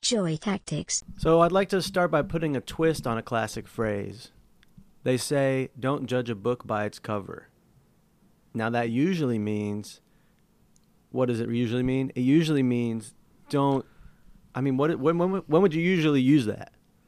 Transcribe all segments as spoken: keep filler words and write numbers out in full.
Joy Tactics. So I'd like to start by putting a twist on a classic phrase. They say, don't judge a book by its cover. Now that usually means, what does it usually mean? It usually means don't, I mean, what? when, when, when would you usually use that?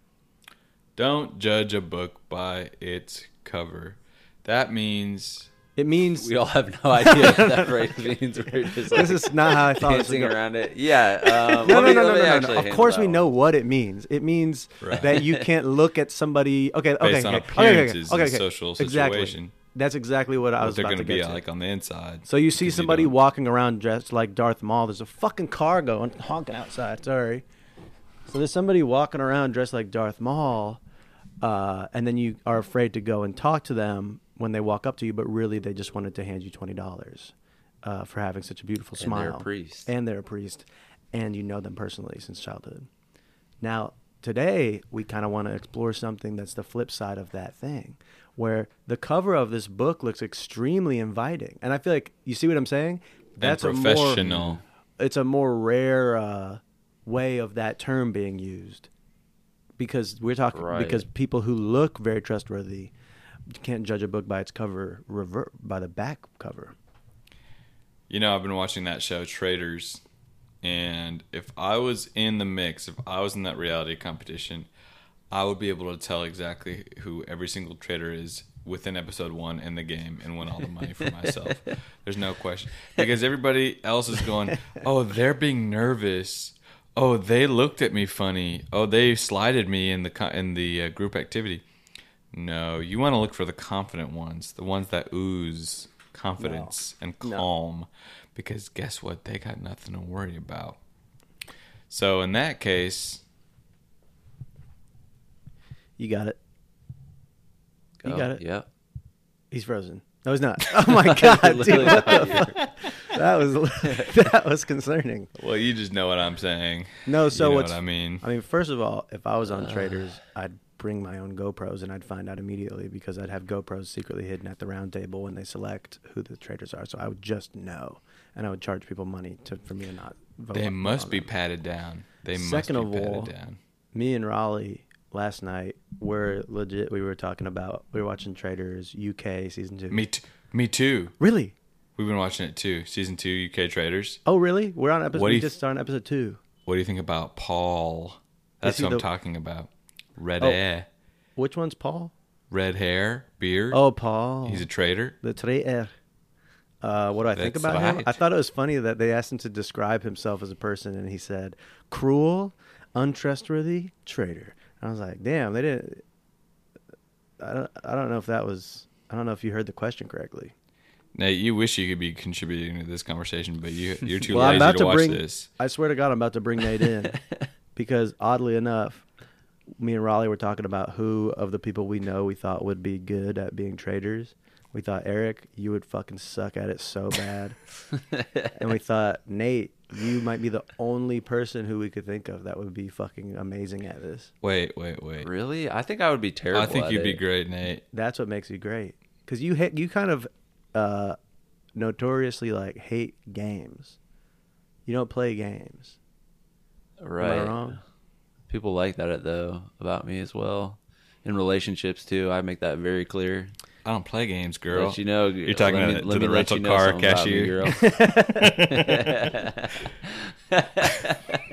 Don't judge a book by its cover. That means... It means... We all have no idea what that phrase means. We're just like this is not how I thought dancing it was around it. Yeah. Um, No, no, let me- no, no, let me no, no, actually no. Of handle course that we one. know what it means. It means Right. that you can't look at somebody... Okay, okay, Based okay. on okay, okay, okay, appearances okay, and okay. social Exactly. situation. That's exactly what I What was they're about going to to be get to. like on the inside. So you see 'Cause you somebody don't- walking around dressed like Darth Maul. There's a fucking car going honking outside. Sorry. So there's somebody walking around dressed like Darth Maul, uh, and then you are afraid to go and talk to them when they walk up to you, but really they just wanted to hand you twenty dollars uh, for having such a beautiful And smile. they're a priest. And they're a priest. And you know them personally since childhood. Now, today, we kind of want to explore something that's the flip side of that thing, where the cover of this book looks extremely inviting. And I feel like, you see what I'm saying? And professional. A more, it's a more rare uh, way of that term being used. Because we're talking, Right. because people who look very trustworthy, you can't judge a book by its cover, revert by the back cover. You know, I've been watching that show, Traders, and if I was in the mix, if I was in that reality competition, I would be able to tell exactly who every single trader is within episode one in the game and win all the money for myself. There's no question. Because everybody else is going, oh, they're being nervous. Oh, they looked at me funny. Oh, they slided me in the co- in the uh, group activity. No, you want to look for the confident ones, the ones that ooze confidence No. and No. calm, because guess what? They got nothing to worry about. So in that case, You got it. You Oh, got it. Yeah. He's frozen. No, he's not. Oh my god, dude! Literally What not the fuck? That was that was concerning. well, you just know what I'm saying. No, so you know what's what I mean? I mean, first of all, if I was on Uh. Traders, I'd bring my own GoPros and I'd find out immediately because I'd have GoPros secretly hidden at the round table when they select who the traders are. So I would just know, and I would charge people money to for me to not vote. They on must be them. patted down. They Second must of be patted all, down. Me and Raleigh last night were legit. We were talking about we were watching Traders U K season two. Me, t- me too. Really? We've been watching it too. Season two, U K Traders. Oh, really? We're on episode. What do We you- just started on episode two. What do you think about Paul? That's he what I'm the- talking about. Red Oh. hair, Which one's Paul? red hair, beard. Oh, Paul. He's a trader. the trader. Uh, what do I think That's about him? right. I thought it was funny that they asked him to describe himself as a person, and he said, "Cruel, untrustworthy trader." And I was like, "Damn, they didn't." I don't. I don't know if that was. I don't know if you heard the question correctly. Nate, you wish you could be contributing to this conversation, but you, you're too Well, I'm lazy about to, to watch bring- this. I swear to God, I'm about to bring Nate in because oddly enough, me and Raleigh were talking about who of the people we know we thought would be good at being traders. We thought, Eric, you would fucking suck at it so bad. And we thought, Nate, you might be the only person who we could think of that would be fucking amazing at this. Wait, wait, wait. Really? I think I would be terrible. I think at you'd be it. great, Nate. That's what makes you great. Because you hit, you kind of uh, notoriously like hate games. You don't play games. Right. Am I wrong? People like that though about me as well. In relationships too, I make that very clear. I don't play games, girl. Let you know. You're talking let to me, the- let to me the let rental you know car something about me, cashier. girl.